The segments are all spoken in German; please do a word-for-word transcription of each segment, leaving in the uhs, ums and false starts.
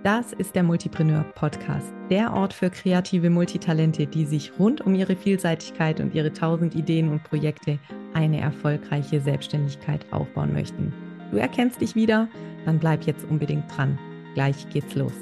Das ist der Multipreneur Podcast, der Ort für kreative Multitalente, die sich rund um ihre Vielseitigkeit und ihre tausend Ideen und Projekte eine erfolgreiche Selbstständigkeit aufbauen möchten. Du erkennst dich wieder? Dann bleib jetzt unbedingt dran. Gleich geht's los.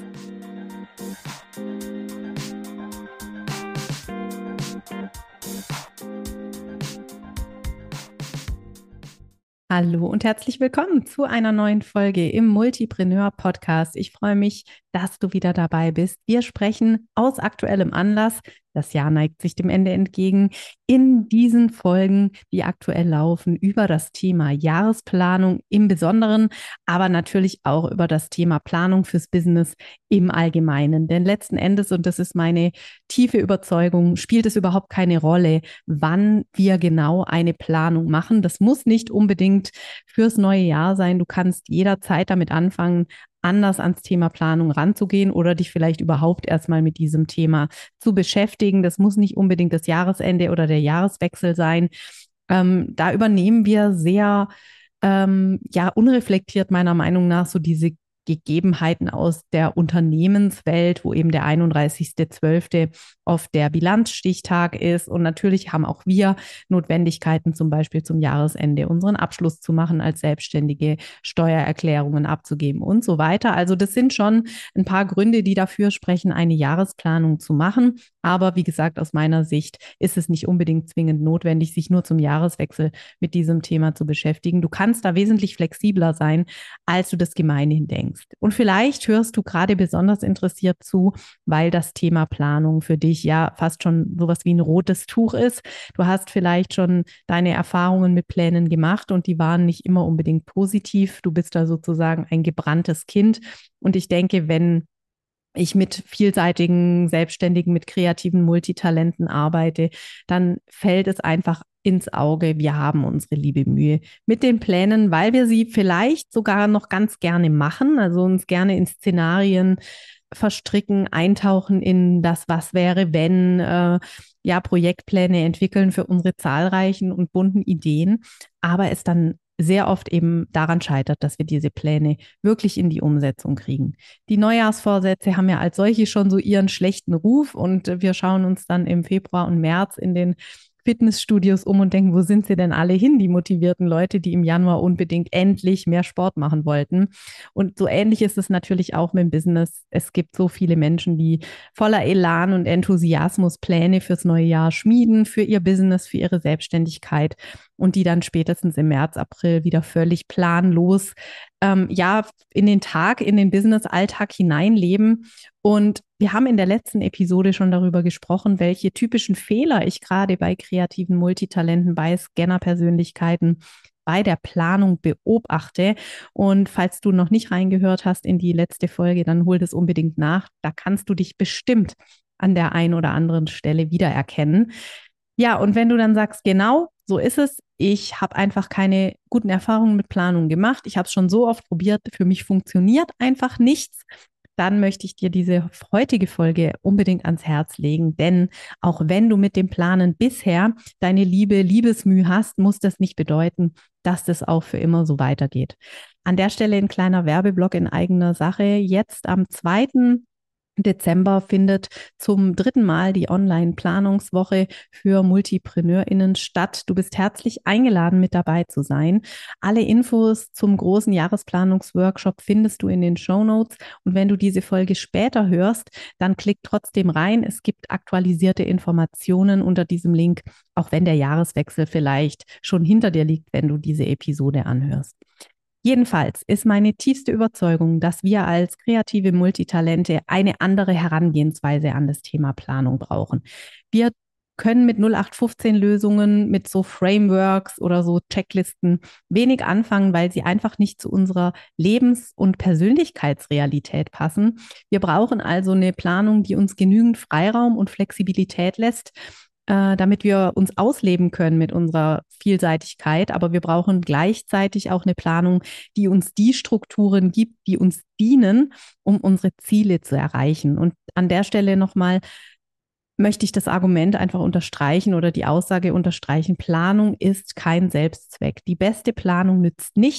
Hallo und herzlich willkommen zu einer neuen Folge im Multipreneur Podcast. Ich freue mich, dass du wieder dabei bist. Wir sprechen aus aktuellem Anlass. Das Jahr neigt sich dem Ende entgegen. In diesen Folgen, die aktuell laufen, über das Thema Jahresplanung im Besonderen, aber natürlich auch über das Thema Planung fürs Business im Allgemeinen. Denn letzten Endes, und das ist meine tiefe Überzeugung, spielt es überhaupt keine Rolle, wann wir genau eine Planung machen. Das muss nicht unbedingt fürs neue Jahr sein. Du kannst jederzeit damit anfangen, anders ans Thema Planung ranzugehen oder dich vielleicht überhaupt erstmal mit diesem Thema zu beschäftigen. Das muss nicht unbedingt das Jahresende oder der Jahreswechsel sein. Ähm, da übernehmen wir sehr, ähm, ja, unreflektiert meiner Meinung nach so diese Gegebenheiten aus der Unternehmenswelt, wo eben der einunddreißigster zwölfte oft der Bilanzstichtag ist. Und natürlich haben auch wir Notwendigkeiten, zum Beispiel zum Jahresende unseren Abschluss zu machen, als Selbstständige Steuererklärungen abzugeben und so weiter. Also das sind schon ein paar Gründe, die dafür sprechen, eine Jahresplanung zu machen. Aber wie gesagt, aus meiner Sicht ist es nicht unbedingt zwingend notwendig, sich nur zum Jahreswechsel mit diesem Thema zu beschäftigen. Du kannst da wesentlich flexibler sein, als du das gemeinhin denkst. Und vielleicht hörst du gerade besonders interessiert zu, weil das Thema Planung für dich ja fast schon sowas wie ein rotes Tuch ist. Du hast vielleicht schon deine Erfahrungen mit Plänen gemacht und die waren nicht immer unbedingt positiv. Du bist da sozusagen ein gebranntes Kind. Und ich denke, wenn ich mit vielseitigen Selbstständigen, mit kreativen Multitalenten arbeite, dann fällt es einfach ins Auge, wir haben unsere liebe Mühe mit den Plänen, weil wir sie vielleicht sogar noch ganz gerne machen, also uns gerne in Szenarien verstricken, eintauchen in das Was wäre, wenn, äh, ja, Projektpläne entwickeln für unsere zahlreichen und bunten Ideen, aber es dann sehr oft eben daran scheitert, dass wir diese Pläne wirklich in die Umsetzung kriegen. Die Neujahrsvorsätze haben ja als solche schon so ihren schlechten Ruf und wir schauen uns dann im Februar und März in den Fitnessstudios um und denken, wo sind sie denn alle hin, die motivierten Leute, die im Januar unbedingt endlich mehr Sport machen wollten. Und so ähnlich ist es natürlich auch mit dem Business. Es gibt so viele Menschen, die voller Elan und Enthusiasmus Pläne fürs neue Jahr schmieden, für ihr Business, für ihre Selbstständigkeit und die dann spätestens im März, April wieder völlig planlos ähm, ja, in den Tag, in den Business-Alltag hineinleben. Und wir haben in der letzten Episode schon darüber gesprochen, welche typischen Fehler ich gerade bei kreativen Multitalenten, bei Scanner-Persönlichkeiten bei der Planung beobachte. Und falls du noch nicht reingehört hast in die letzte Folge, dann hol das unbedingt nach. Da kannst du dich bestimmt an der einen oder anderen Stelle wiedererkennen. Ja, und wenn du dann sagst, genau, so ist es, ich habe einfach keine guten Erfahrungen mit Planung gemacht, ich habe es schon so oft probiert, für mich funktioniert einfach nichts, dann möchte ich dir diese heutige Folge unbedingt ans Herz legen, denn auch wenn du mit dem Planen bisher deine liebe Liebesmüh hast, muss das nicht bedeuten, dass das auch für immer so weitergeht. An der Stelle ein kleiner Werbeblock in eigener Sache. Jetzt am zweiten Dezember findet zum dritten Mal die Online-Planungswoche für MultipreneurInnen statt. Du bist herzlich eingeladen, mit dabei zu sein. Alle Infos zum großen Jahresplanungsworkshop findest du in den Shownotes. Und wenn du diese Folge später hörst, dann klick trotzdem rein. Es gibt aktualisierte Informationen unter diesem Link, auch wenn der Jahreswechsel vielleicht schon hinter dir liegt, wenn du diese Episode anhörst. Jedenfalls ist meine tiefste Überzeugung, dass wir als kreative Multitalente eine andere Herangehensweise an das Thema Planung brauchen. Wir können mit null acht fünfzehn Lösungen, mit so Frameworks oder so Checklisten wenig anfangen, weil sie einfach nicht zu unserer Lebens- und Persönlichkeitsrealität passen. Wir brauchen also eine Planung, die uns genügend Freiraum und Flexibilität lässt, äh, damit wir uns ausleben können mit unserer Vielseitigkeit. Aber wir brauchen gleichzeitig auch eine Planung, die uns die Strukturen gibt, die uns dienen, um unsere Ziele zu erreichen. Und an der Stelle nochmal möchte ich das Argument einfach unterstreichen oder die Aussage unterstreichen. Planung ist kein Selbstzweck. Die beste Planung nützt nichts,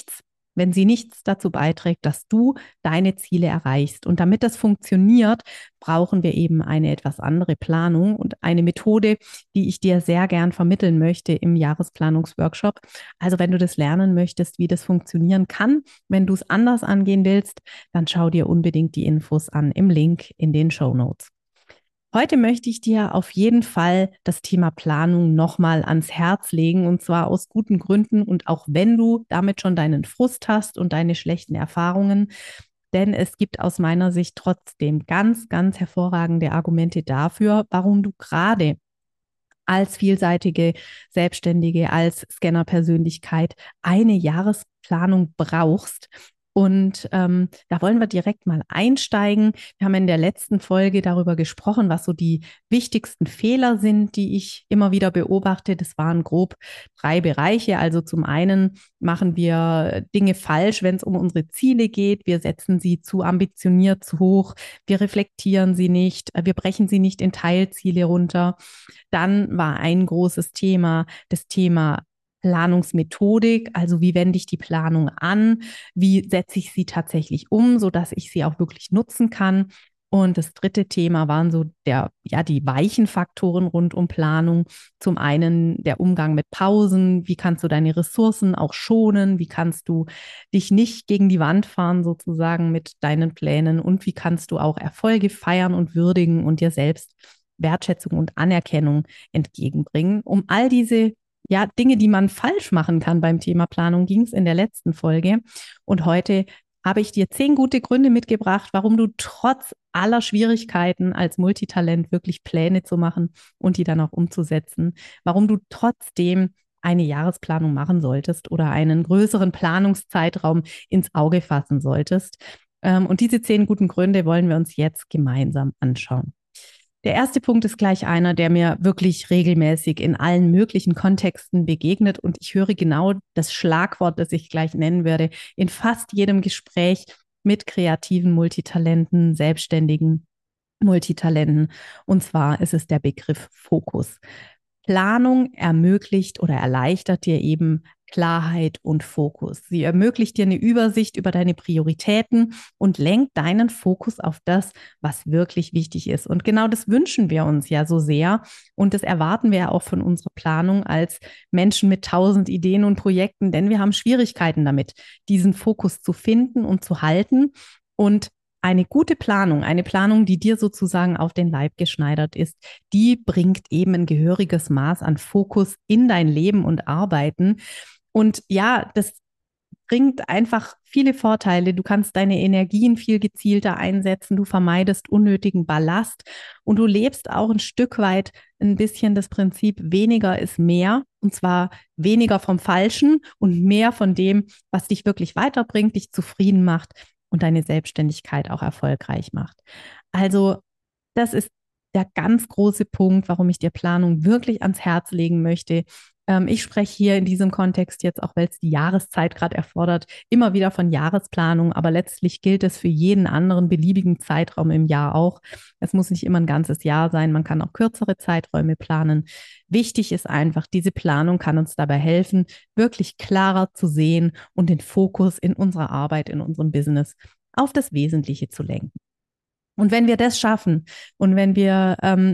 wenn sie nichts dazu beiträgt, dass du deine Ziele erreichst. Und damit das funktioniert, brauchen wir eben eine etwas andere Planung und eine Methode, die ich dir sehr gern vermitteln möchte im Jahresplanungsworkshop. Also wenn du das lernen möchtest, wie das funktionieren kann, wenn du es anders angehen willst, dann schau dir unbedingt die Infos an im Link in den Shownotes. Heute möchte ich dir auf jeden Fall das Thema Planung nochmal ans Herz legen, und zwar aus guten Gründen und auch wenn du damit schon deinen Frust hast und deine schlechten Erfahrungen. Denn es gibt aus meiner Sicht trotzdem ganz, ganz hervorragende Argumente dafür, warum du gerade als vielseitige Selbstständige, als Scanner-Persönlichkeit eine Jahresplanung brauchst. Und ähm, da wollen wir direkt mal einsteigen. Wir haben in der letzten Folge darüber gesprochen, was so die wichtigsten Fehler sind, die ich immer wieder beobachte. Das waren grob drei Bereiche. Also zum einen machen wir Dinge falsch, wenn es um unsere Ziele geht. Wir setzen sie zu ambitioniert, zu hoch. Wir reflektieren sie nicht. Wir brechen sie nicht in Teilziele runter. Dann war ein großes Thema das Thema Planungsmethodik, also wie wende ich die Planung an, wie setze ich sie tatsächlich um, sodass ich sie auch wirklich nutzen kann. Und das dritte Thema waren so der, ja, die weichen Faktoren rund um Planung. Zum einen der Umgang mit Pausen. Wie kannst du deine Ressourcen auch schonen? Wie kannst du dich nicht gegen die Wand fahren sozusagen mit deinen Plänen? Und wie kannst du auch Erfolge feiern und würdigen und dir selbst Wertschätzung und Anerkennung entgegenbringen? Um all diese ja, Dinge, die man falsch machen kann beim Thema Planung, ging es in der letzten Folge. Und heute habe ich dir zehn gute Gründe mitgebracht, warum du trotz aller Schwierigkeiten als Multitalent wirklich Pläne zu machen und die dann auch umzusetzen, warum du trotzdem eine Jahresplanung machen solltest oder einen größeren Planungszeitraum ins Auge fassen solltest. Und diese zehn guten Gründe wollen wir uns jetzt gemeinsam anschauen. Der erste Punkt ist gleich einer, der mir wirklich regelmäßig in allen möglichen Kontexten begegnet. Und ich höre genau das Schlagwort, das ich gleich nennen werde, in fast jedem Gespräch mit kreativen Multitalenten, selbstständigen Multitalenten. Und zwar ist es der Begriff Fokus. Planung ermöglicht oder erleichtert dir eben Klarheit und Fokus. Sie ermöglicht dir eine Übersicht über deine Prioritäten und lenkt deinen Fokus auf das, was wirklich wichtig ist. Und genau das wünschen wir uns ja so sehr. Und das erwarten wir ja auch von unserer Planung als Menschen mit tausend Ideen und Projekten, denn wir haben Schwierigkeiten damit, diesen Fokus zu finden und zu halten. Und eine gute Planung, eine Planung, die dir sozusagen auf den Leib geschneidert ist, die bringt eben ein gehöriges Maß an Fokus in dein Leben und Arbeiten. Und ja, das bringt einfach viele Vorteile. Du kannst deine Energien viel gezielter einsetzen, du vermeidest unnötigen Ballast und du lebst auch ein Stück weit ein bisschen das Prinzip, weniger ist mehr, und zwar weniger vom Falschen und mehr von dem, was dich wirklich weiterbringt, dich zufrieden macht und deine Selbstständigkeit auch erfolgreich macht. Also das ist der ganz große Punkt, warum ich dir Planung wirklich ans Herz legen möchte. Ähm, ich spreche hier in diesem Kontext jetzt, auch weil es die Jahreszeit gerade erfordert, immer wieder von Jahresplanung, aber letztlich gilt es für jeden anderen beliebigen Zeitraum im Jahr auch. Es muss nicht immer ein ganzes Jahr sein, man kann auch kürzere Zeiträume planen. Wichtig ist einfach, diese Planung kann uns dabei helfen, wirklich klarer zu sehen und den Fokus in unserer Arbeit, in unserem Business auf das Wesentliche zu lenken. Und wenn wir das schaffen und wenn wir ähm,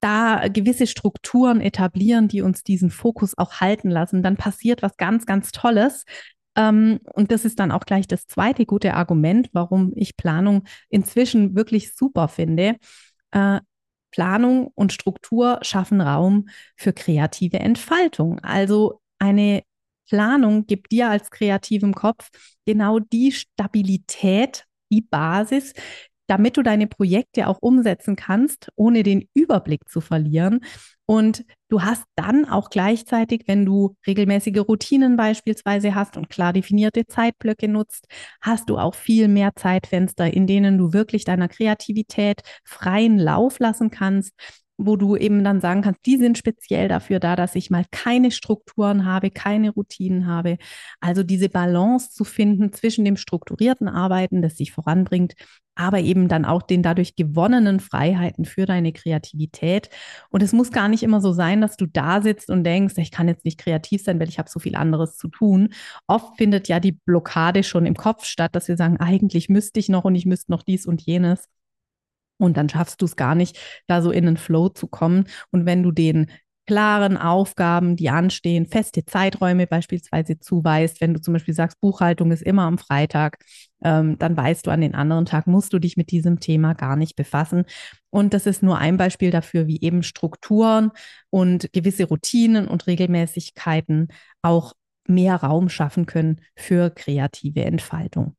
da gewisse Strukturen etablieren, die uns diesen Fokus auch halten lassen, dann passiert was ganz, ganz Tolles. Ähm, und das ist dann auch gleich das zweite gute Argument, warum ich Planung inzwischen wirklich super finde. Äh, Planung und Struktur schaffen Raum für kreative Entfaltung. Also eine Planung gibt dir als kreativem Kopf genau die Stabilität, die Basis, damit du deine Projekte auch umsetzen kannst, ohne den Überblick zu verlieren. Und du hast dann auch gleichzeitig, wenn du regelmäßige Routinen beispielsweise hast und klar definierte Zeitblöcke nutzt, hast du auch viel mehr Zeitfenster, in denen du wirklich deiner Kreativität freien Lauf lassen kannst wo du eben dann sagen kannst, die sind speziell dafür da, dass ich mal keine Strukturen habe, keine Routinen habe. Also diese Balance zu finden zwischen dem strukturierten Arbeiten, das dich voranbringt, aber eben dann auch den dadurch gewonnenen Freiheiten für deine Kreativität. Und es muss gar nicht immer so sein, dass du da sitzt und denkst, ich kann jetzt nicht kreativ sein, weil ich habe so viel anderes zu tun. Oft findet ja die Blockade schon im Kopf statt, dass wir sagen, eigentlich müsste ich noch und ich müsste noch dies und jenes. Und dann schaffst du es gar nicht, da so in den Flow zu kommen. Und wenn du den klaren Aufgaben, die anstehen, feste Zeiträume beispielsweise zuweist, wenn du zum Beispiel sagst, Buchhaltung ist immer am Freitag, ähm, dann weißt du, an den anderen Tag musst du dich mit diesem Thema gar nicht befassen. Und das ist nur ein Beispiel dafür, wie eben Strukturen und gewisse Routinen und Regelmäßigkeiten auch mehr Raum schaffen können für kreative Entfaltung.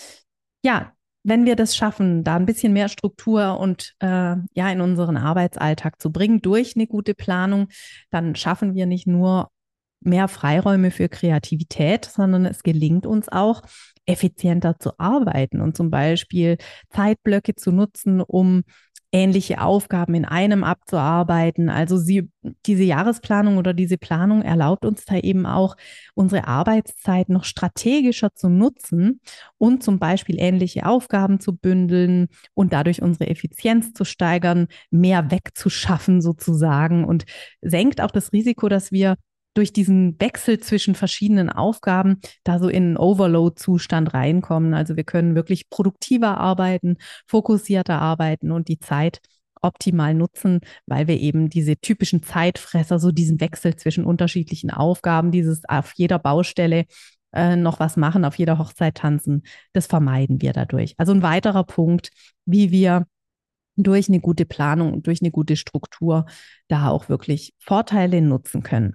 Ja, wenn wir das schaffen, da ein bisschen mehr Struktur und äh, ja in unseren Arbeitsalltag zu bringen durch eine gute Planung, dann schaffen wir nicht nur mehr Freiräume für Kreativität, sondern es gelingt uns auch, effizienter zu arbeiten und zum Beispiel Zeitblöcke zu nutzen, um ähnliche Aufgaben in einem abzuarbeiten. Also sie, diese Jahresplanung oder diese Planung erlaubt uns da eben auch, unsere Arbeitszeit noch strategischer zu nutzen und zum Beispiel ähnliche Aufgaben zu bündeln und dadurch unsere Effizienz zu steigern, mehr wegzuschaffen sozusagen und senkt auch das Risiko, dass wir durch diesen Wechsel zwischen verschiedenen Aufgaben da so in einen Overload-Zustand reinkommen. Also wir können wirklich produktiver arbeiten, fokussierter arbeiten und die Zeit optimal nutzen, weil wir eben diese typischen Zeitfresser, so diesen Wechsel zwischen unterschiedlichen Aufgaben, dieses auf jeder Baustelle äh, noch was machen, auf jeder Hochzeit tanzen, das vermeiden wir dadurch. Also ein weiterer Punkt, wie wir durch eine gute Planung und durch eine gute Struktur da auch wirklich Vorteile nutzen können.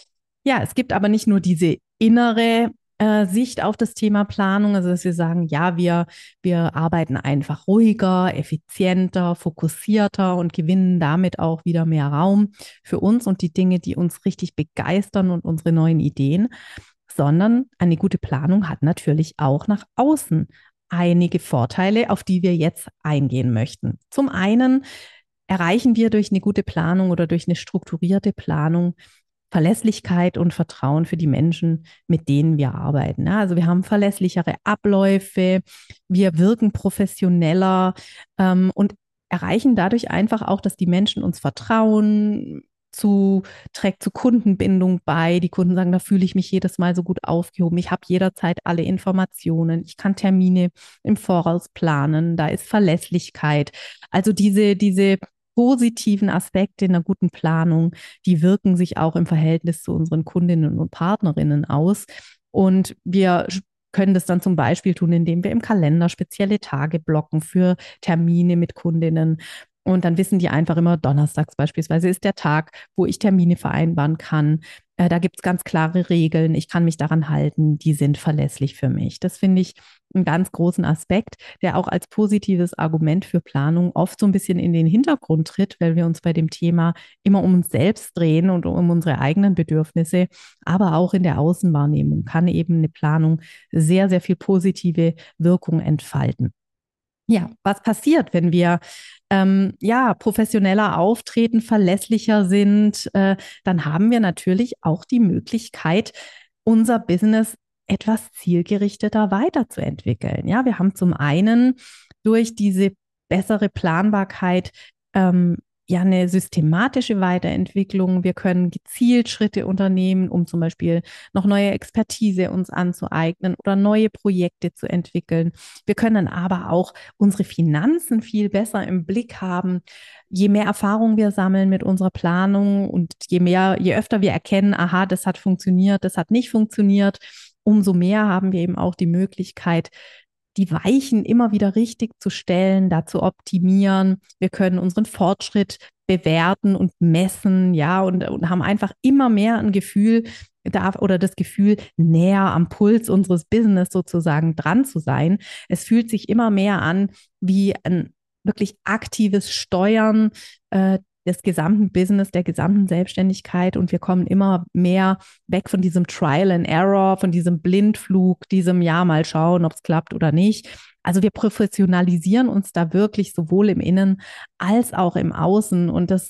Ja, es gibt aber nicht nur diese innere äh, Sicht auf das Thema Planung, also dass wir sagen, ja, wir, wir arbeiten einfach ruhiger, effizienter, fokussierter und gewinnen damit auch wieder mehr Raum für uns und die Dinge, die uns richtig begeistern und unsere neuen Ideen, sondern eine gute Planung hat natürlich auch nach außen einige Vorteile, auf die wir jetzt eingehen möchten. Zum einen erreichen wir durch eine gute Planung oder durch eine strukturierte Planung Verlässlichkeit und Vertrauen für die Menschen, mit denen wir arbeiten. Ja, also wir haben verlässlichere Abläufe, wir wirken professioneller ähm, und erreichen dadurch einfach auch, dass die Menschen uns vertrauen, zu, trägt zu Kundenbindung bei. Die Kunden sagen, da fühle ich mich jedes Mal so gut aufgehoben. Ich habe jederzeit alle Informationen. Ich kann Termine im Voraus planen. Da ist Verlässlichkeit. Also diese, diese positiven Aspekte in einer guten Planung, die wirken sich auch im Verhältnis zu unseren Kundinnen und Partnerinnen aus. Und wir können das dann zum Beispiel tun, indem wir im Kalender spezielle Tage blocken für Termine mit Kundinnen. Und dann wissen die einfach immer, donnerstags beispielsweise ist der Tag, wo ich Termine vereinbaren kann. Äh, da gibt es ganz klare Regeln. Ich kann mich daran halten. Die sind verlässlich für mich. Das finde ich einen ganz großen Aspekt, der auch als positives Argument für Planung oft so ein bisschen in den Hintergrund tritt, weil wir uns bei dem Thema immer um uns selbst drehen und um unsere eigenen Bedürfnisse. Aber auch in der Außenwahrnehmung kann eben eine Planung sehr, sehr viel positive Wirkung entfalten. Ja, was passiert, wenn wir ähm, ja professioneller auftreten, verlässlicher sind? Äh, dann haben wir natürlich auch die Möglichkeit, unser Business etwas zielgerichteter weiterzuentwickeln. Ja, wir haben zum einen durch diese bessere Planbarkeit ähm, ja eine systematische Weiterentwicklung. Wir können gezielt Schritte unternehmen, um zum Beispiel noch neue Expertise uns anzueignen oder neue Projekte zu entwickeln. Wir können aber auch unsere Finanzen viel besser im Blick haben. Je mehr Erfahrung wir sammeln mit unserer Planung und je mehr, je öfter wir erkennen, aha, das hat funktioniert, das hat nicht funktioniert, umso mehr haben wir eben auch die Möglichkeit, die Weichen immer wieder richtig zu stellen, da zu optimieren. Wir können unseren Fortschritt bewerten und messen, ja, und, und haben einfach immer mehr ein Gefühl da, oder das Gefühl, näher am Puls unseres Business sozusagen dran zu sein. Es fühlt sich immer mehr an wie ein wirklich aktives Steuern äh, des gesamten Business, der gesamten Selbstständigkeit und wir kommen immer mehr weg von diesem Trial and Error, von diesem Blindflug, diesem ja, mal schauen, ob es klappt oder nicht. Also wir professionalisieren uns da wirklich sowohl im Innen als auch im Außen und das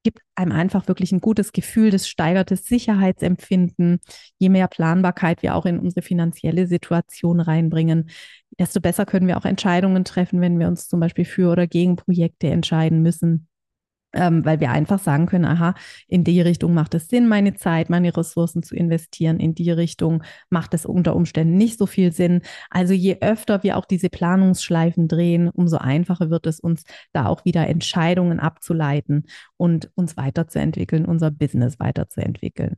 gibt einem einfach wirklich ein gutes Gefühl, das steigert das Sicherheitsempfinden. Je mehr Planbarkeit wir auch in unsere finanzielle Situation reinbringen, desto besser können wir auch Entscheidungen treffen, wenn wir uns zum Beispiel für oder gegen Projekte entscheiden müssen. Ähm, weil wir einfach sagen können, aha, in die Richtung macht es Sinn, meine Zeit, meine Ressourcen zu investieren, in die Richtung macht es unter Umständen nicht so viel Sinn. Also je öfter wir auch diese Planungsschleifen drehen, umso einfacher wird es uns, da auch wieder Entscheidungen abzuleiten und uns weiterzuentwickeln, unser Business weiterzuentwickeln.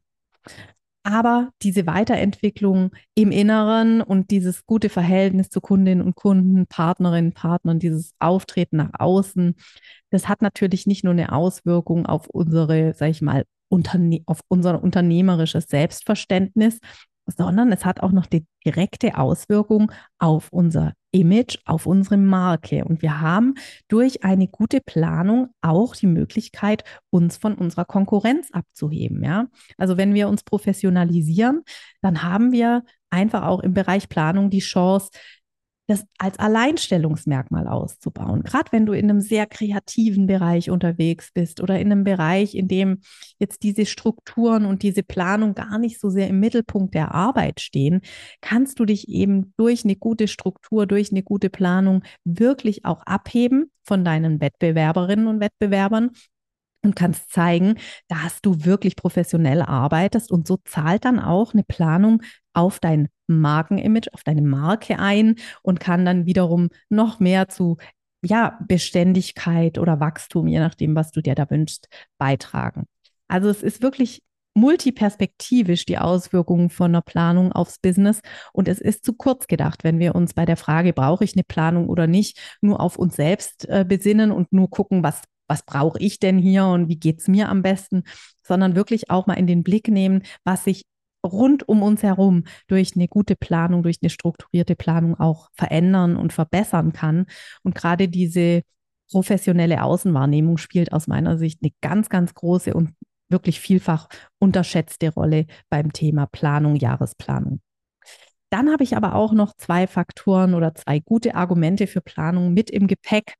Aber diese Weiterentwicklung im Inneren und dieses gute Verhältnis zu Kundinnen und Kunden, Partnerinnen, Partnern, dieses Auftreten nach außen, das hat natürlich nicht nur eine Auswirkung auf unsere, sag ich mal, Unterne auf unser unternehmerisches Selbstverständnis, sondern es hat auch noch die direkte Auswirkung auf unser Image, auf unsere Marke. Und wir haben durch eine gute Planung auch die Möglichkeit, uns von unserer Konkurrenz abzuheben. Ja? Also wenn wir uns professionalisieren, dann haben wir einfach auch im Bereich Planung die Chance, das als Alleinstellungsmerkmal auszubauen. Gerade wenn du in einem sehr kreativen Bereich unterwegs bist oder in einem Bereich, in dem jetzt diese Strukturen und diese Planung gar nicht so sehr im Mittelpunkt der Arbeit stehen, kannst du dich eben durch eine gute Struktur, durch eine gute Planung wirklich auch abheben von deinen Wettbewerberinnen und Wettbewerbern und kannst zeigen, dass du wirklich professionell arbeitest. Und so zahlt dann auch eine Planung auf dein Markenimage, auf deine Marke ein und kann dann wiederum noch mehr zu ja, Beständigkeit oder Wachstum, je nachdem, was du dir da wünschst, beitragen. Also es ist wirklich multiperspektivisch die Auswirkungen von einer Planung aufs Business. Und es ist zu kurz gedacht, wenn wir uns bei der Frage, brauche ich eine Planung oder nicht, nur auf uns selbst äh, besinnen und nur gucken, was was brauche ich denn hier und wie geht es mir am besten, sondern wirklich auch mal in den Blick nehmen, was sich rund um uns herum durch eine gute Planung, durch eine strukturierte Planung auch verändern und verbessern kann. Und gerade diese professionelle Außenwahrnehmung spielt aus meiner Sicht eine ganz, ganz große und wirklich vielfach unterschätzte Rolle beim Thema Planung, Jahresplanung. Dann habe ich aber auch noch zwei Faktoren oder zwei gute Argumente für Planung mit im Gepäck,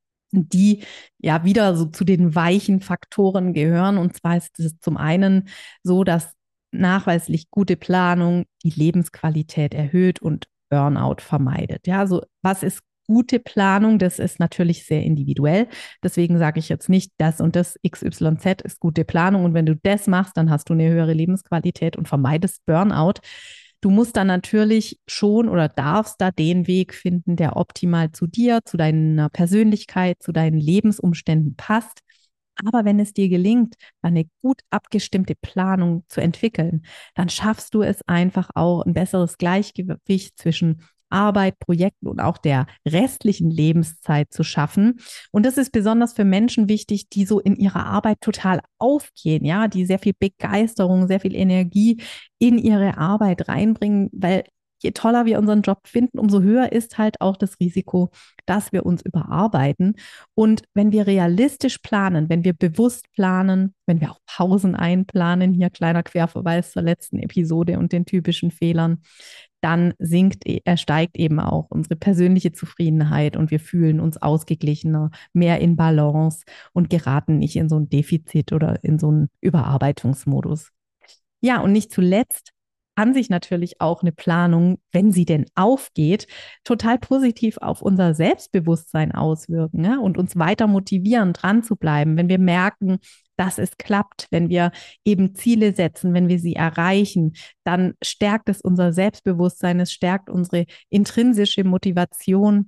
die ja wieder so zu den weichen Faktoren gehören. Und zwar ist es zum einen so, dass nachweislich gute Planung die Lebensqualität erhöht und Burnout vermeidet. Ja, also was ist gute Planung? Das ist natürlich sehr individuell. Deswegen sage ich jetzt nicht, das und das X Y Z ist gute Planung. Und wenn du das machst, dann hast du eine höhere Lebensqualität und vermeidest Burnout. Du musst dann natürlich schon oder darfst da den Weg finden, der optimal zu dir, zu deiner Persönlichkeit, zu deinen Lebensumständen passt. Aber wenn es dir gelingt, eine gut abgestimmte Planung zu entwickeln, dann schaffst du es einfach auch, ein besseres Gleichgewicht zwischen Arbeit, Projekten und auch der restlichen Lebenszeit zu schaffen. Und das ist besonders für Menschen wichtig, die so in ihrer Arbeit total aufgehen, ja, die sehr viel Begeisterung, sehr viel Energie in ihre Arbeit reinbringen, weil je toller wir unseren Job finden, umso höher ist halt auch das Risiko, dass wir uns überarbeiten. Und wenn wir realistisch planen, wenn wir bewusst planen, wenn wir auch Pausen einplanen, hier kleiner Querverweis zur letzten Episode und den typischen Fehlern, dann sinkt, er steigt eben auch unsere persönliche Zufriedenheit und wir fühlen uns ausgeglichener, mehr in Balance und geraten nicht in so ein Defizit oder in so einen Überarbeitungsmodus. Ja, und nicht zuletzt kann sich natürlich auch eine Planung, wenn sie denn aufgeht, total positiv auf unser Selbstbewusstsein auswirken, ne? Und uns weiter motivieren, dran zu bleiben, wenn wir merken, dass es klappt, wenn wir eben Ziele setzen, wenn wir sie erreichen, dann stärkt es unser Selbstbewusstsein, es stärkt unsere intrinsische Motivation.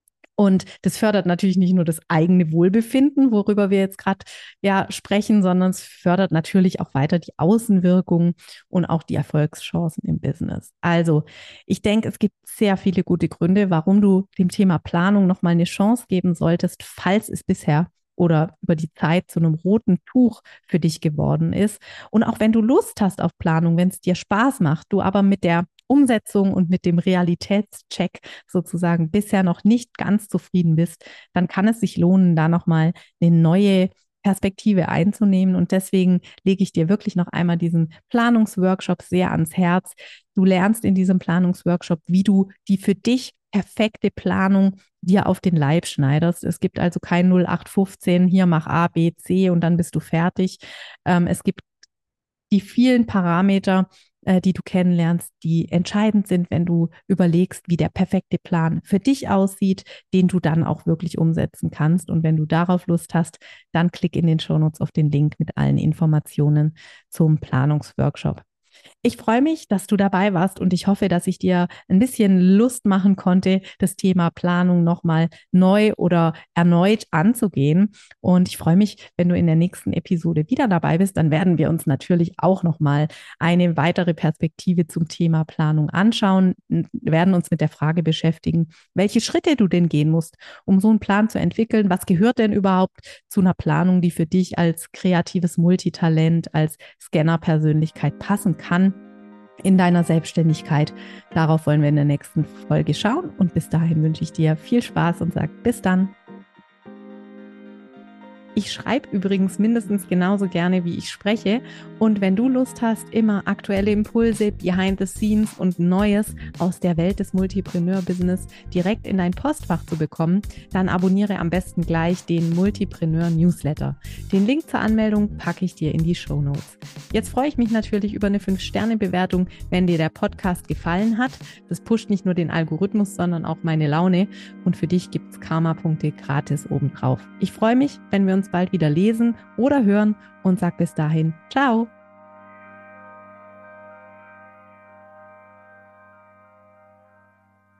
Und das fördert natürlich nicht nur das eigene Wohlbefinden, worüber wir jetzt gerade ja sprechen, sondern es fördert natürlich auch weiter die Außenwirkung und auch die Erfolgschancen im Business. Also ich denke, es gibt sehr viele gute Gründe, warum du dem Thema Planung nochmal eine Chance geben solltest, falls es bisher oder über die Zeit zu einem roten Tuch für dich geworden ist. Und auch wenn du Lust hast auf Planung, wenn es dir Spaß macht, du aber mit der Umsetzung und mit dem Realitätscheck sozusagen bisher noch nicht ganz zufrieden bist, dann kann es sich lohnen, da nochmal eine neue Perspektive einzunehmen. Und deswegen lege ich dir wirklich noch einmal diesen Planungsworkshop sehr ans Herz. Du lernst in diesem Planungsworkshop, wie du die für dich perfekte Planung dir auf den Leib schneiderst. Es gibt also kein null acht fünfzehn, hier mach A, B, C und dann bist du fertig. Ähm, es gibt die vielen Parameter, äh, die du kennenlernst, die entscheidend sind, wenn du überlegst, wie der perfekte Plan für dich aussieht, den du dann auch wirklich umsetzen kannst. Und wenn du darauf Lust hast, dann klick in den Shownotes auf den Link mit allen Informationen zum Planungsworkshop. Ich freue mich, dass du dabei warst und ich hoffe, dass ich dir ein bisschen Lust machen konnte, das Thema Planung nochmal neu oder erneut anzugehen. Und ich freue mich, wenn du in der nächsten Episode wieder dabei bist. Dann werden wir uns natürlich auch nochmal eine weitere Perspektive zum Thema Planung anschauen. Wir werden uns mit der Frage beschäftigen, welche Schritte du denn gehen musst, um so einen Plan zu entwickeln. Was gehört denn überhaupt zu einer Planung, die für dich als kreatives Multitalent, als Scanner-Persönlichkeit passen kann in deiner Selbstständigkeit? Darauf wollen wir in der nächsten Folge schauen. Und bis dahin wünsche ich dir viel Spaß und sage bis dann. Ich schreibe übrigens mindestens genauso gerne, wie ich spreche. Und wenn du Lust hast, immer aktuelle Impulse, Behind the Scenes und Neues aus der Welt des Multipreneur-Business direkt in dein Postfach zu bekommen, dann abonniere am besten gleich den Multipreneur-Newsletter. Den Link zur Anmeldung packe ich dir in die Shownotes. Jetzt freue ich mich natürlich über eine fünf Sterne Bewertung, wenn dir der Podcast gefallen hat. Das pusht nicht nur den Algorithmus, sondern auch meine Laune. Und für dich gibt es Karma-Punkte gratis obendrauf. Ich freue mich, wenn wir uns bald wieder lesen oder hören und sag bis dahin, ciao.